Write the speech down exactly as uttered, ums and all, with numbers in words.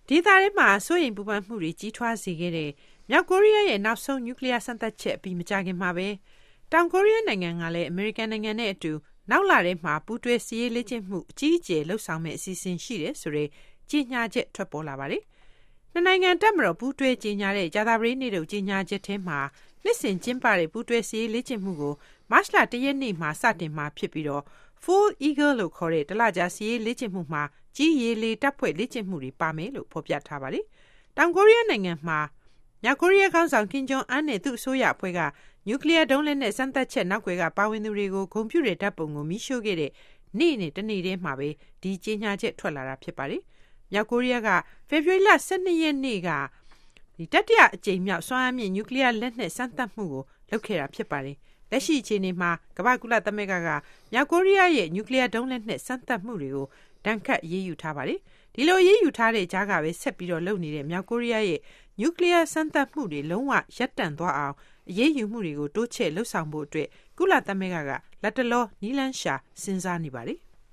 ဒေသထဲမှာစိုးရိမ်ပူပန်မှုတွေကြီးထွားစေခဲ့တဲ့မြောက်ကိုရီးယားရဲ့နောက်ဆုံးနျူကလ িয়ার စမ်းသပ်ချက်ပြီးမကြခင်မှာပဲတောင်ကိုရီးယားနိုင်ငံကလည်းအမေရိကန်နိုင်ငံနဲ့အတူနောက်လာတဲ့မှာပူးတွဲစီးရေးလေ့ကျင့်မှုအကြီးအကျယ်လှုပ်ဆောင်မဲ့အစီအစဉ်ရှိတယ်ဆိုတဲ့ကြေညာချက်ထွက်ပေါ်လာပါတယ်။နှစ်နိုင်ငံတပ်မတော်ပူးတွဲကြေညာတဲ့ကြာသပတေးနေ့တို့ကြေညာချက်ထဲမှာနှစ်စဉ်ကျင်းပတဲ့ပူးတွဲစီးရေးလေ့ကျင့်မှုကိုမတ်လတရက်နေ့မှာစတင်မှာဖြစ်ပြီးတော့ Full Eagle လို့ခေါ်တဲ့တလကြာစီးရေးလေ့ကျင့်မှုမှာကြီးရေလေတပ်ဖွဲ့လေ့ကျင့်မှုတွေပါမယ်လို့ဖော်ပြထားပါတယ်။တောင်ကိုရီးယားနိုင်ငံမှာမြောက်ကိုရီးယားခေါင်းဆောင်ကင်ဂျုံအန်းနဲ့သူ့အစိုးရအဖွဲ့ကနျူကလ িয়ার ဒုံးလက်နက်စမ်းသပ်ချက်နောက်ွယ်ကပါဝင်သူတွေကိုဂုဏ်ပြုတဲ့ဓာတ်ပုံကိုမီးရှို့ခဲ့တဲ့နေ့နဲ့တနေ့တည်းမှာပဲဒီကြေညာချက်ထွက်လာတာဖြစ်ပါတယ်။မြောက်ကိုရီးယားကဖေဖော်ဝါရီလ၁၂ရက်နေ့ကဒီတတိယအကြိမ်မြောက်စွမ်းအားမြင့်နျူကလ িয়ার လက်နက်စမ်းသပ်မှုကိုလုပ်ခဲ့တာဖြစ်ပါတယ်။လက်ရှိအခြေအနေမှာကမ္ဘာကုလသမဂ္ဂကမြောက်ကိုရီးယားရဲ့နျူကလ িয়ার ဒုံးလက်နက်စမ်းသပ်မှုတွေကိုဒဏ်ခတ်အရေးယူထားပါတယ်။ဒီလိုအရေးယူထားတဲ့ကြားကပဲဆက်ပြီးတော့လုပ်နေတဲ့မြောက်ကိုရီးယားရဲ့နျူကလ িয়ার စမ်းသပ်မှုတွေလုံးဝရပ်တန့်သွားအောင်အရေးယူမှုတွေကိုတိုးချဲ့လှုပ်ဆောင်ဖို့အတွက်ကုလသမဂ္ဂကလက်တလောနီလန်းရှာစဉ်းစားနေပါတယ်